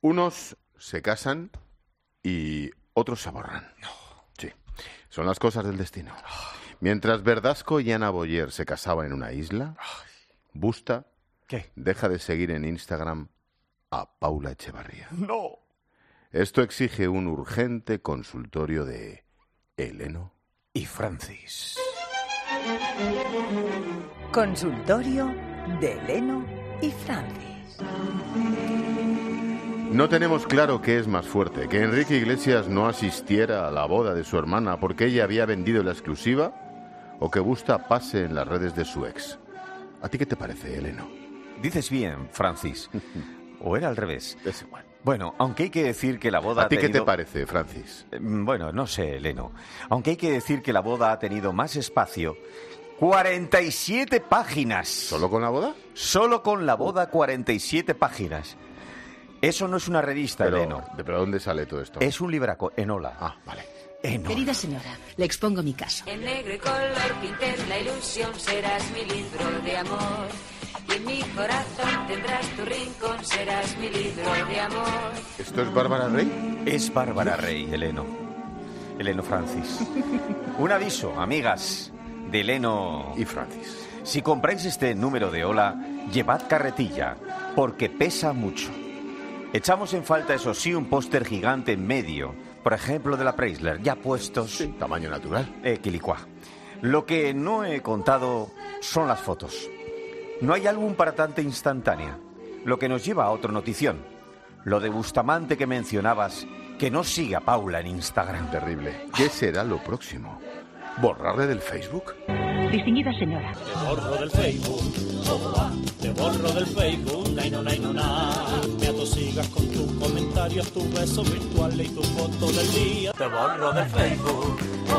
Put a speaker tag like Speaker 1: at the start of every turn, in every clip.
Speaker 1: Unos se casan y otros se borran. Sí, son las cosas del destino. Mientras Verdasco y Ana Boyer se casaban en una isla, Busta deja de seguir en Instagram a Paula Echevarría.
Speaker 2: ¡No!
Speaker 1: Esto exige un urgente consultorio de Eleno
Speaker 2: y Francis.
Speaker 3: Consultorio de Eleno y Francis.
Speaker 1: No tenemos claro qué es más fuerte, que Enrique Iglesias no asistiera a la boda de su hermana porque ella había vendido la exclusiva, o que Busta pase en las redes de su ex. ¿A ti qué te parece, Eleno?
Speaker 2: Dices bien, Francis. ¿O era al revés?
Speaker 1: Es igual.
Speaker 2: Bueno, aunque hay que decir que la boda
Speaker 1: ¿A ti
Speaker 2: ha tenido...
Speaker 1: qué te parece, Francis?
Speaker 2: Bueno, no sé, Eleno. Aunque hay que decir que la boda ha tenido más espacio. 47 páginas.
Speaker 1: ¿Solo con la boda?
Speaker 2: Solo con la boda, 47 páginas. Eso no es una revista, Eleno.
Speaker 1: ¿Pero dónde sale todo esto?
Speaker 2: Es un libraco, Enola.
Speaker 1: Ah, vale.
Speaker 2: Enola.
Speaker 4: Querida señora, le expongo mi caso.
Speaker 5: En negro y color pintes la ilusión, serás mi libro de amor. Y en mi corazón tendrás tu rincón, serás mi libro de amor.
Speaker 1: ¿Esto es Bárbara Rey?
Speaker 2: Es Bárbara Rey, Eleno. Eleno Francis. Un aviso, amigas de Eleno
Speaker 1: y Francis.
Speaker 2: Si compráis este número de Ola, llevad carretilla, porque pesa mucho. Echamos en falta, eso sí, un póster gigante en medio, por ejemplo, de la Preisler, ya puestos...
Speaker 1: Sí, tamaño natural.
Speaker 2: Quilicua. Lo que no he contado son las fotos. No hay álbum para tanta instantánea, lo que nos lleva a otra notición. Lo de Bustamante que mencionabas, que no sigue a Paula en Instagram.
Speaker 1: Terrible. ¿Qué será lo próximo? ¿Borrarle del Facebook?
Speaker 4: Distinguida señora.
Speaker 6: Te borro del Facebook, te borro del Facebook, me atosigas con tus comentarios, tus besos virtuales y tu foto del día. Te borro del Facebook.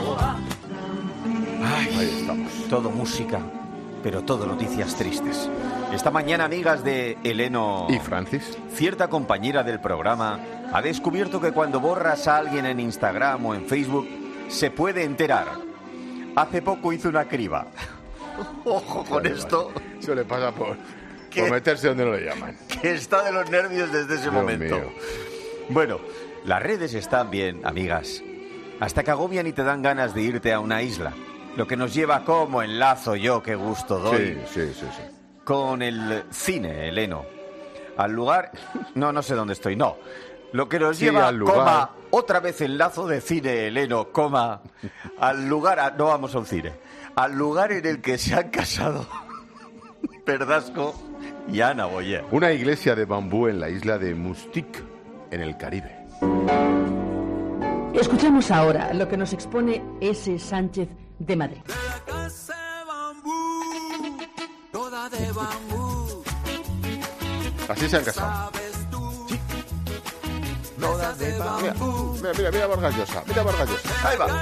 Speaker 2: Ay, ahí estamos. Todo música, pero todo noticias tristes. Esta mañana, amigas de Eleno
Speaker 1: y Francis,
Speaker 2: cierta compañera del programa ha descubierto que cuando borras a alguien en Instagram o en Facebook, se puede enterar. Hace poco hizo una criba. Ojo con esto.
Speaker 1: Eso le pasa por meterse donde no le llaman.
Speaker 2: Que está de los nervios desde ese
Speaker 1: Dios
Speaker 2: momento.
Speaker 1: Mío.
Speaker 2: Bueno, las redes están bien, amigas. Hasta que agobian y te dan ganas de irte a una isla. Lo que nos lleva como enlazo yo, qué gusto doy.
Speaker 1: Sí.
Speaker 2: Con el cine, Eleno. Al lugar... No sé dónde estoy, no. Lo que nos lleva,
Speaker 1: al lugar.
Speaker 2: coma, otra vez enlazo de cine, Eleno, coma, al lugar, no vamos a un cine, al lugar en el que se han casado Verdasco y Ana Boyer.
Speaker 1: Una iglesia de bambú en la isla de Mustique, en el Caribe.
Speaker 4: Escuchamos ahora lo que nos expone S. Sánchez de Madrid.
Speaker 7: De la casa de bambú, toda de bambú.
Speaker 1: Así se han casado. Mira Vargas Llosa,
Speaker 2: Ahí va.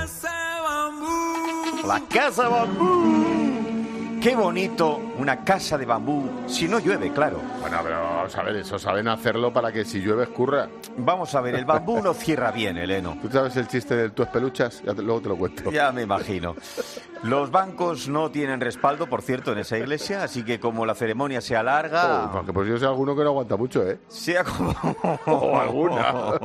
Speaker 2: La casa de bambú. Qué bonito, una casa de bambú, si no llueve, claro.
Speaker 1: Bueno, pero vamos a ver, eso saben hacerlo para que si llueve escurra.
Speaker 2: Vamos a ver, el bambú no cierra bien, Eleno.
Speaker 1: ¿Tú sabes el chiste del tú es peluchas? Luego te lo cuento.
Speaker 2: Ya me imagino. Los bancos no tienen respaldo, por cierto, en esa iglesia, así que como la ceremonia se alarga...
Speaker 1: Porque pues yo sé alguno que no aguanta mucho, ¿eh?
Speaker 2: Sea como...
Speaker 1: O alguna.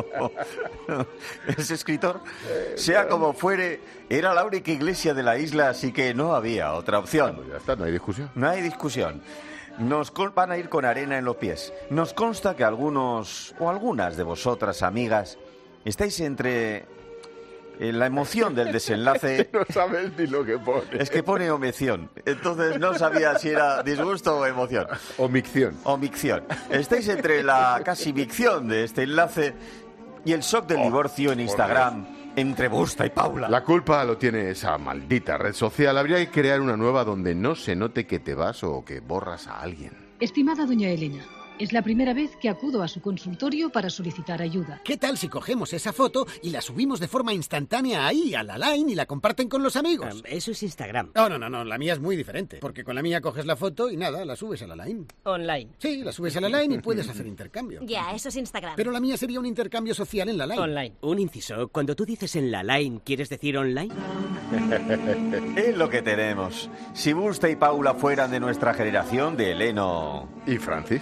Speaker 2: Ese escritor, sea como fuere, era la única iglesia de la isla, así que no había otra opción.
Speaker 1: Pues ya está, no hay discusión.
Speaker 2: No hay discusión. Van a ir con arena en los pies. Nos consta que algunos o algunas de vosotras, amigas, estáis entre la emoción del desenlace.
Speaker 1: No sabes ni lo que pone.
Speaker 2: Es que pone omisión. Entonces no sabía si era disgusto o emoción.
Speaker 1: Omicción.
Speaker 2: Estáis entre la casi micción de este enlace y el shock del divorcio en Instagram entre Busta y Paula.
Speaker 1: La culpa lo tiene esa maldita red social. Habría que crear una nueva donde no se note que te vas o que borras a alguien.
Speaker 8: Estimada doña Elena, es la primera vez que acudo a su consultorio para solicitar ayuda.
Speaker 9: ¿Qué tal si cogemos esa foto y la subimos de forma instantánea ahí, a la Line, y la comparten con los amigos?
Speaker 10: Eso es Instagram.
Speaker 9: No, la mía es muy diferente. Porque con la mía coges la foto y nada, la subes a la Line.
Speaker 10: Online.
Speaker 9: Sí, la subes a la Line y puedes hacer intercambio.
Speaker 11: Ya, eso es Instagram.
Speaker 9: Pero la mía sería un intercambio social en la Line.
Speaker 10: Online. Un inciso, cuando tú dices en la Line, ¿quieres decir online?
Speaker 2: Es lo que tenemos. Si Busta y Paula fueran de nuestra generación, de Eleno
Speaker 1: y Francis,
Speaker 2: sería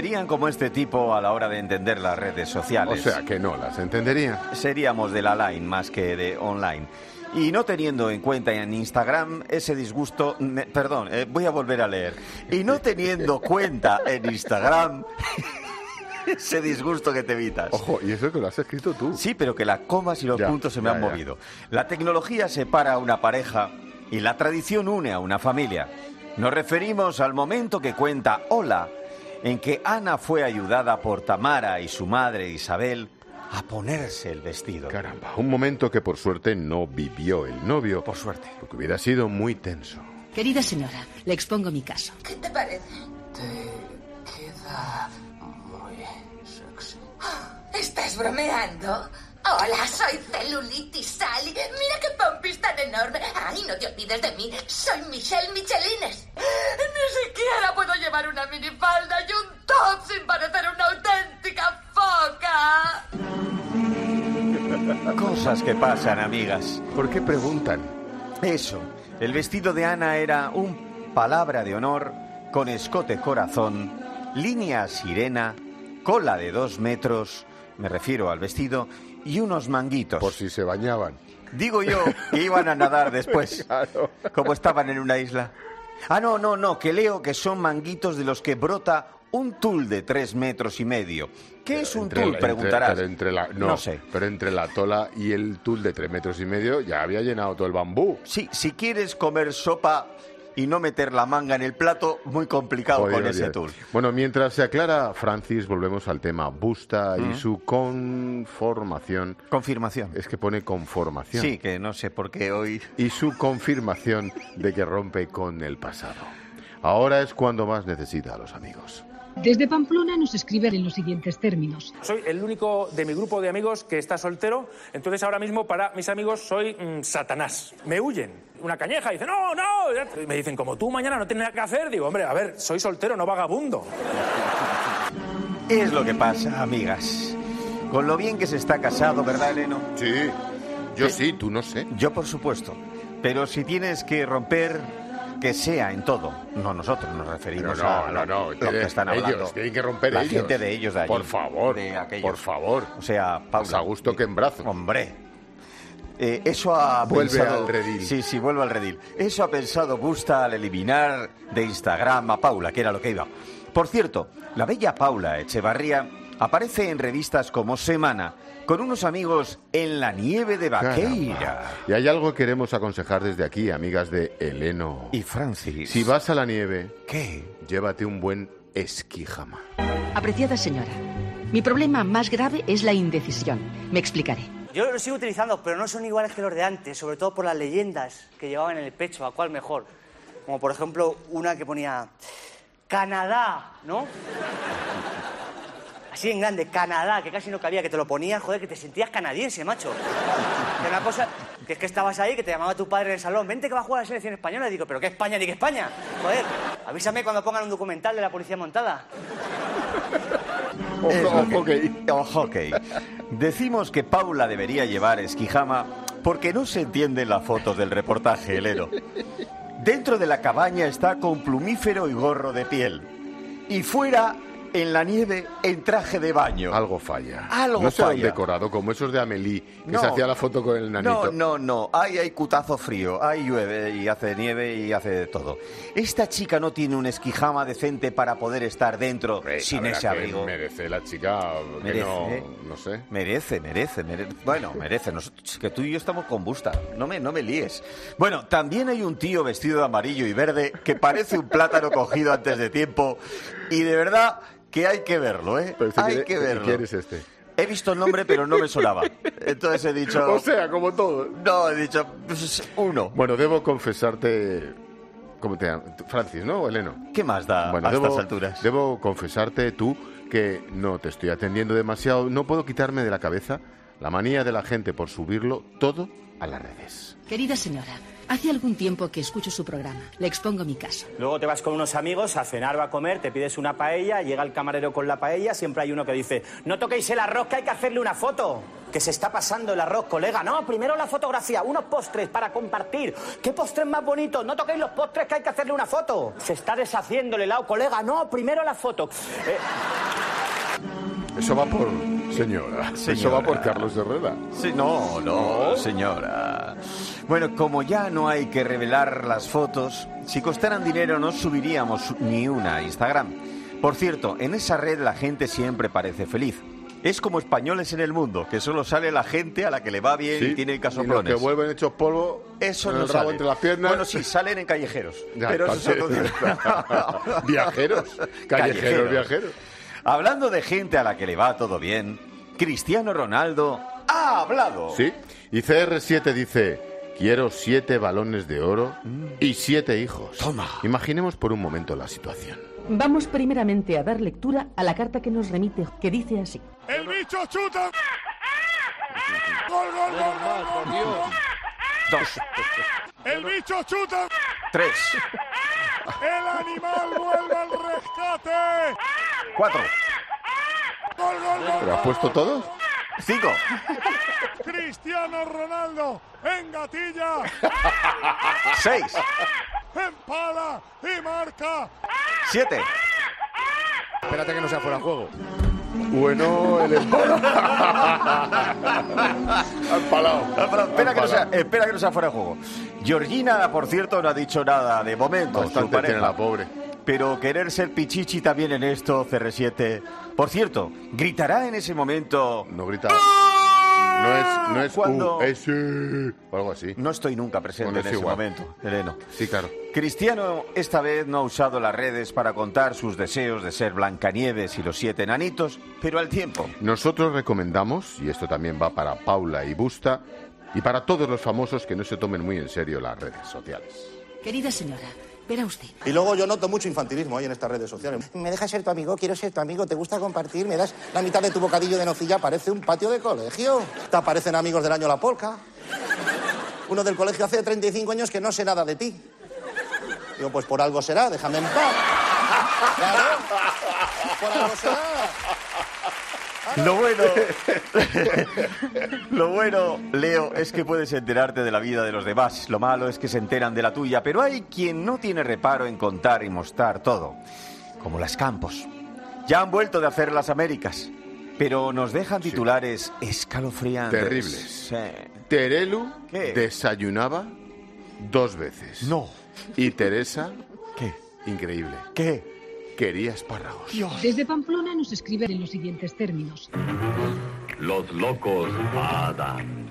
Speaker 2: Serían como este tipo a la hora de entender las redes sociales.
Speaker 1: O sea, que no las entenderían.
Speaker 2: Seríamos de la line más que de online. Y no teniendo en cuenta en Instagram ese disgusto... Perdón, voy a volver a leer. Y no teniendo cuenta en Instagram... ese disgusto que te evitas.
Speaker 1: Ojo, y eso que lo has escrito tú.
Speaker 2: Sí, pero que las comas y los puntos se me han movido. La tecnología separa a una pareja y la tradición une a una familia. Nos referimos al momento que cuenta Ola, en que Ana fue ayudada por Tamara y su madre Isabel a ponerse el vestido.
Speaker 1: Caramba, un momento que por suerte no vivió el novio.
Speaker 2: Por suerte.
Speaker 1: Porque hubiera sido muy tenso.
Speaker 8: Querida señora, le expongo mi caso.
Speaker 7: ¿Qué te parece? Te queda muy sexy.
Speaker 11: ¿Estás bromeando? Hola, soy Celulitis Sally. Mira qué pompis tan enorme. Ay, no te olvides de mí. Soy Michelle Michelines. Ni siquiera puedo llevar una minifalda y un top sin parecer una auténtica foca.
Speaker 2: Cosas que pasan, amigas.
Speaker 1: ¿Por qué preguntan?
Speaker 2: Eso. El vestido de Ana era un palabra de honor con escote corazón, línea sirena, cola de 2 metros, me refiero al vestido, y unos manguitos.
Speaker 1: Por si se bañaban.
Speaker 2: Digo yo que iban a nadar después,
Speaker 1: Claro.
Speaker 2: como estaban en una isla. Ah, no, que leo que son manguitos de los que brota un tul de 3,5 metros. ¿Qué es un tul? Preguntarás.
Speaker 1: No
Speaker 2: sé.
Speaker 1: Pero entre la tola y el tul de 3,5 metros ya había llenado todo el bambú.
Speaker 2: Sí, si quieres comer sopa y no meter la manga en el plato, muy complicado con ese tul.
Speaker 1: Bueno, mientras se aclara, Francis, volvemos al tema Busta y su conformación.
Speaker 2: Confirmación.
Speaker 1: Es que pone conformación.
Speaker 2: Sí, que no sé por qué hoy...
Speaker 1: Y su confirmación de que rompe con el pasado. Ahora es cuando más necesita a los amigos.
Speaker 8: Desde Pamplona nos escriben en los siguientes términos.
Speaker 12: Soy el único de mi grupo de amigos que está soltero, entonces ahora mismo para mis amigos soy Satanás. Me huyen. Una cañeja, dicen, no. Y me dicen, como tú mañana no tienes nada que hacer, digo, hombre, a ver, soy soltero, no vagabundo.
Speaker 2: Es lo que pasa, amigas. Con lo bien que se está casado, ¿verdad, Eleno?
Speaker 1: Sí, yo sí, tú no sé.
Speaker 2: Yo, por supuesto. Pero si tienes que romper, que sea en todo. No nosotros nos referimos a los que están hablando.
Speaker 1: Ellos, tienen que romper
Speaker 2: la
Speaker 1: ellos.
Speaker 2: gente de ellos de allí.
Speaker 1: Por favor,
Speaker 2: de aquellos.
Speaker 1: por favor.
Speaker 2: O sea, Paula.
Speaker 1: Más a gusto que en brazos.
Speaker 2: Hombre. Eso ha
Speaker 1: Vuelve
Speaker 2: pensado...
Speaker 1: al redil.
Speaker 2: Sí, vuelve al redil. Eso ha pensado Busta al eliminar de Instagram a Paula, que era lo que iba. Por cierto, la bella Paula Echevarría aparece en revistas como Semana con unos amigos en la nieve de Vaqueira.
Speaker 1: Caramba. Y hay algo que queremos aconsejar desde aquí, amigas de Eleno
Speaker 2: y Francis.
Speaker 1: Si vas a la nieve,
Speaker 2: ¿qué?
Speaker 1: Llévate un buen esquijama.
Speaker 4: Apreciada señora, mi problema más grave es la indecisión. Me explicaré.
Speaker 13: Yo los sigo utilizando, pero no son iguales que los de antes, sobre todo por las leyendas que llevaban en el pecho, a cuál mejor. Como por ejemplo una que ponía Canadá, ¿no? Así en grande, Canadá, que casi no cabía, que te lo ponías, joder, que te sentías canadiense, macho. Que una cosa, que es que estabas ahí, que te llamaba tu padre en el salón, vente que va a jugar a la selección española, y digo, ¿pero qué España ni qué España? Joder, avísame cuando pongan un documental de la policía montada.
Speaker 2: Ok. Decimos que Paula debería llevar esquijama porque no se entienden las fotos del reportaje, Eleno. Dentro de la cabaña está con plumífero y gorro de piel. Y fuera, en la nieve, en traje de baño.
Speaker 1: Algo falla.
Speaker 2: No
Speaker 1: será un
Speaker 2: falla.
Speaker 1: decorado como esos de Amélie, que
Speaker 2: No.
Speaker 1: se hacía la foto con el nanito.
Speaker 2: No. Ahí hay cutazo frío. Ahí llueve y hace nieve y hace de todo. Esta chica no tiene un esquijama decente para poder estar dentro sin
Speaker 1: La
Speaker 2: ese
Speaker 1: verdad que
Speaker 2: abrigo.
Speaker 1: merece la chica, que
Speaker 2: Merece.
Speaker 1: no sé.
Speaker 2: Merece. Bueno, merece. Nosotros, que tú y yo estamos con Busta. No me líes. Bueno, también hay un tío vestido de amarillo y verde que parece un plátano cogido antes de tiempo. Y de verdad que hay que verlo, ¿eh? Hay que verlo.
Speaker 1: ¿Quién es este?
Speaker 2: He visto el nombre, pero no me sonaba. Entonces he dicho...
Speaker 1: O sea, como todo.
Speaker 2: No, he dicho pues, uno.
Speaker 1: Bueno, debo confesarte... ¿Cómo te llamas? Francis, ¿no? ¿O Eleno?
Speaker 2: ¿Qué más da a estas alturas?
Speaker 1: Debo confesarte tú que no te estoy atendiendo demasiado. No puedo quitarme de la cabeza La manía de la gente por subirlo todo a las redes.
Speaker 4: Querida señora, hace algún tiempo que escucho su programa. Le expongo mi caso.
Speaker 13: Luego te vas con unos amigos a cenar o a comer, te pides una paella, llega el camarero con la paella, siempre hay uno que dice: no toquéis el arroz, que hay que hacerle una foto. Que se está pasando el arroz, colega. No, primero la fotografía, unos postres para compartir. ¿Qué postres más bonitos? No toquéis los postres, que hay que hacerle una foto. Se está deshaciendo el helado, colega. No, primero la foto.
Speaker 1: Eso va por... Señora. Eso va por Carlos Herrera.
Speaker 2: Sí, no, señora. Bueno, como ya no hay que revelar las fotos, si costaran dinero no subiríamos ni una a Instagram. Por cierto, en esa red la gente siempre parece feliz. Es como Españoles en el Mundo, que solo sale la gente a la que le va bien y tiene casoplones.
Speaker 1: Y los que vuelven hechos polvo,
Speaker 2: eso
Speaker 1: con
Speaker 2: no
Speaker 1: el rabo
Speaker 2: sale.
Speaker 1: entre las piernas.
Speaker 2: Bueno, sí, salen en callejeros.
Speaker 1: Ya,
Speaker 2: pero eso es otro
Speaker 1: viajeros. Callejeros viajeros.
Speaker 2: Hablando de gente a la que le va todo bien, Cristiano Ronaldo ha hablado.
Speaker 1: Sí, y CR7 dice: quiero 7 balones de oro y 7 hijos.
Speaker 2: Toma.
Speaker 1: Imaginemos por un momento la situación.
Speaker 4: Vamos primeramente a dar lectura a la carta que nos remite, que dice así.
Speaker 14: ¡El bicho chuta! ¡Gol, gol, gol, gol, gol, gol!
Speaker 2: 2.
Speaker 14: ¡El bicho chuta!
Speaker 2: 3.
Speaker 14: ¡El animal vuelve al rescate!
Speaker 2: 4.
Speaker 14: ¡Gol, gol, gol!
Speaker 1: ¿Pero has puesto todos?
Speaker 2: 5.
Speaker 14: ¡Cristiano Ronaldo en gatilla!
Speaker 2: 6.
Speaker 14: ¡Empala y marca!
Speaker 2: 7.
Speaker 12: Espérate que no sea fuera de juego.
Speaker 1: Bueno, el empalado. Empalado.
Speaker 2: Espera que no sea fuera de juego. Georgina, por cierto, no ha dicho nada de momento.
Speaker 1: Bastante tiene la pobre.
Speaker 2: Pero querer ser pichichi también en esto, CR7. Por cierto, ¿gritará en ese momento?
Speaker 1: No grita. No es
Speaker 2: cuando...
Speaker 1: es o algo así.
Speaker 2: No estoy nunca presente
Speaker 1: Bueno,
Speaker 2: en ese
Speaker 1: igual.
Speaker 2: momento, Eleno.
Speaker 1: Sí, claro.
Speaker 2: Cristiano esta vez no ha usado las redes para contar sus deseos de ser Blancanieves y los 7 enanitos, pero al tiempo.
Speaker 1: Nosotros recomendamos, y esto también va para Paula y Busta, y para todos los famosos que no se tomen muy en serio las redes sociales.
Speaker 4: Querida señora, verá usted.
Speaker 15: Y luego yo noto mucho infantilismo ahí en estas redes sociales. ¿Me dejas ser tu amigo? Quiero ser tu amigo. ¿Te gusta compartir? ¿Me das la mitad de tu bocadillo de nocilla? Parece un patio de colegio. Te aparecen amigos del año La Polca. Uno del colegio hace 35 años que no sé nada de ti. Digo, pues por algo será, déjame en paz. Claro, por algo será.
Speaker 2: Lo bueno, Leo, es que puedes enterarte de la vida de los demás. Lo malo es que se enteran de la tuya, pero hay quien no tiene reparo en contar y mostrar todo. Como las Campos. Ya han vuelto de hacer las Américas, pero nos dejan titulares escalofriantes.
Speaker 1: Terribles.
Speaker 2: Sí.
Speaker 1: Terelu
Speaker 2: ¿Qué?
Speaker 1: desayunaba 2 veces.
Speaker 2: No.
Speaker 1: Y Teresa,
Speaker 2: ¿Qué?
Speaker 1: increíble,
Speaker 2: ¿Qué?
Speaker 1: quería espárragos.
Speaker 8: Desde Pamplona nos escriben en los siguientes términos.
Speaker 16: Los locos Adams.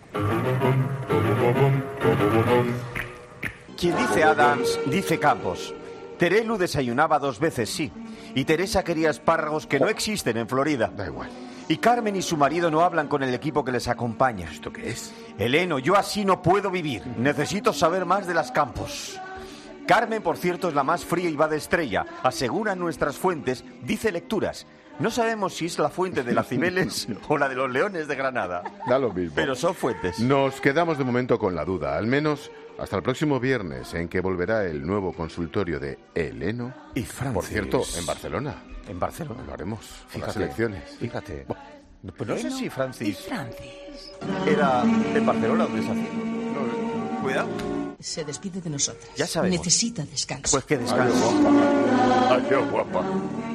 Speaker 2: Quien dice Adams, dice Campos. Terelu desayunaba 2 veces, sí. Y Teresa quería espárragos que no existen en Florida.
Speaker 1: Da igual.
Speaker 2: Y Carmen y su marido no hablan con el equipo que les acompaña.
Speaker 1: ¿Esto qué es?
Speaker 2: Eleno, yo así no puedo vivir. Necesito saber más de las Campos. Carmen, por cierto, es la más fría y va de estrella. Aseguran nuestras fuentes, dice lecturas. No sabemos si es la fuente de las Cibeles o la de los Leones de Granada.
Speaker 1: Da lo mismo.
Speaker 2: Pero son fuentes.
Speaker 1: Nos quedamos de momento con la duda, al menos hasta el próximo viernes, en que volverá el nuevo consultorio de Eleno.
Speaker 2: Y Francis.
Speaker 1: Por cierto, en Barcelona.
Speaker 2: En Barcelona.
Speaker 1: Lo haremos. Con las
Speaker 2: Fíjate,
Speaker 1: elecciones.
Speaker 2: Fíjate. Pues no sé si
Speaker 3: Y
Speaker 2: Francis
Speaker 3: Francis.
Speaker 2: era en Barcelona donde se hacía. No, cuidado.
Speaker 17: Se despide de nosotras.
Speaker 2: Ya sabemos.
Speaker 17: Necesita descanso.
Speaker 2: Pues que descanse.
Speaker 1: Adiós, guapa. Adiós, guapa.